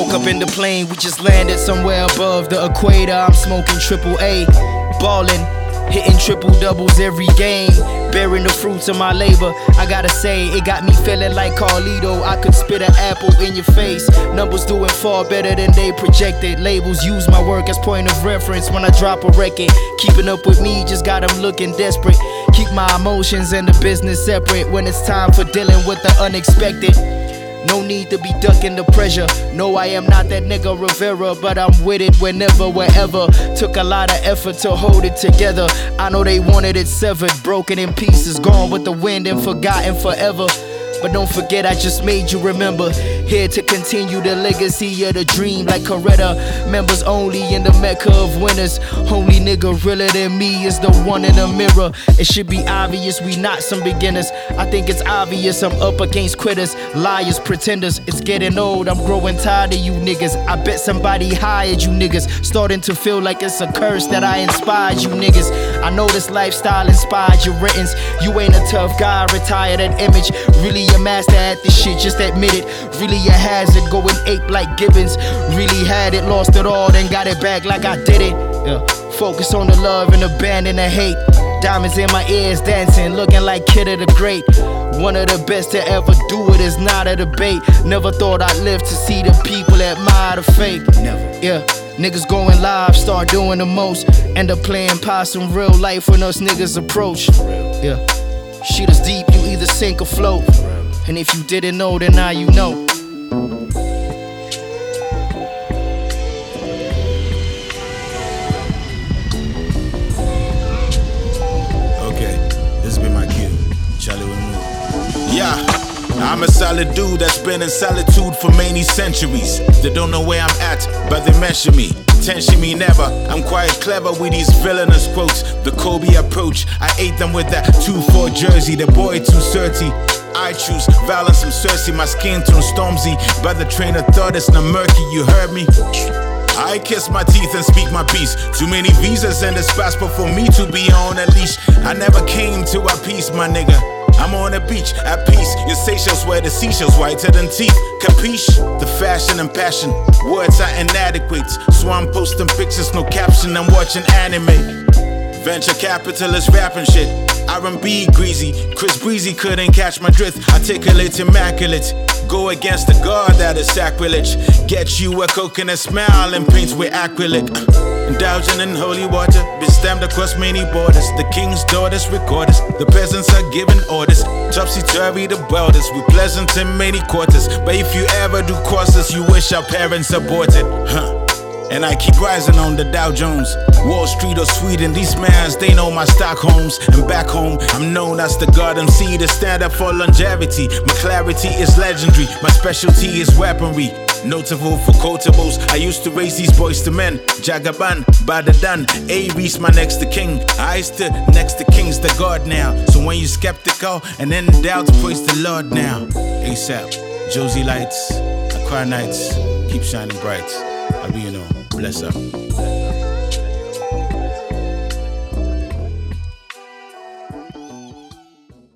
Woke up in the plane, we just landed somewhere above the equator. I'm smoking triple A, ballin', hitting triple doubles every game, bearing the fruits of my labor. I gotta say, it got me feeling like Carlito. I could spit an apple in your face. Numbers doing far better than they projected. Labels use my work as point of reference when I drop a record. Keeping up with me just got them looking desperate. Keep my emotions and the business separate when it's time for dealing with the unexpected. No need to be ducking the pressure. No, I am not that nigga Rivera, but I'm with it whenever, wherever. Took a lot of effort to hold it together. I know they wanted it severed, broken in pieces, gone with the wind and forgotten forever. But don't forget, I just made you remember. Here to continue the legacy of the dream like Coretta. Members only in the Mecca of winners. Only nigga realer than me is the one in the mirror. It should be obvious we not some beginners. I think it's obvious I'm up against quitters, liars, pretenders. It's getting old, I'm growing tired of you niggas. I bet somebody hired you niggas. Starting to feel like it's a curse that I inspired you niggas. I know this lifestyle inspired your writtens. You ain't a tough guy, retire that image. Really a master at this shit, just admit it. Really a hazard, going ape like Gibbons. Really had it, lost it all, then got it back like I did it. Yeah. Focus on the love and abandon the hate. Diamonds in my ears dancing, looking like Kid of the Great. One of the best to ever do it is not a debate. Never thought I'd live to see the people admire the fake. Never. Yeah. Niggas going live, start doing the most. End up playing possum real life when us niggas approach. Yeah. Shit is deep, you either sink or float. And if you didn't know, then now you know. Okay, this has been my cue. Charlie will move. Yeah, I'm a solid dude that's been in solitude for many centuries. They don't know where I'm at, but they measure me. Tension me never. I'm quite clever with these villainous quotes. The Kobe approach, I ate them with that 2-4 jersey. The boy too dirty. I choose violence, I'm Cersei. My skin turns Stormzy. But the train of thought is not murky, you heard me? I kiss my teeth and speak my piece. Too many visas in this passport for me to be on a leash. I never came to a peace, my nigga. I'm on the beach, at peace. Your Seychelles where the seashells whiter than teeth. Capiche? The fashion and passion. Words are inadequate, so I'm posting pictures, no caption. I'm watching anime. Venture capitalist rapping shit. R&B greasy. Chris Breezy couldn't catch my drift. Articulate, immaculate. Go against the God, that is sacrilege. Get you a coconut smile and paints with acrylic. Indulging in holy water, been stamped across many borders. The king's daughters record us. The peasants are giving orders. Topsy-turvy the welders. We pleasant in many quarters. But if you ever do courses, you wish our parents aborted. And I keep rising on the Dow Jones. Wall Street or Sweden, these mans, they know my Stockholms. And back home, I'm known as the God MC, to stand up for longevity. My clarity is legendary, my specialty is weaponry. Notable for quotables, I used to raise these boys to men. Jagaban, Badadan, Aries, my next to king. I stood next to kings, the God now. So when you skeptical and in doubt, praise the Lord now. ASAP, Josie Lights, Aqua Nights, keep shining bright. I be, bless up.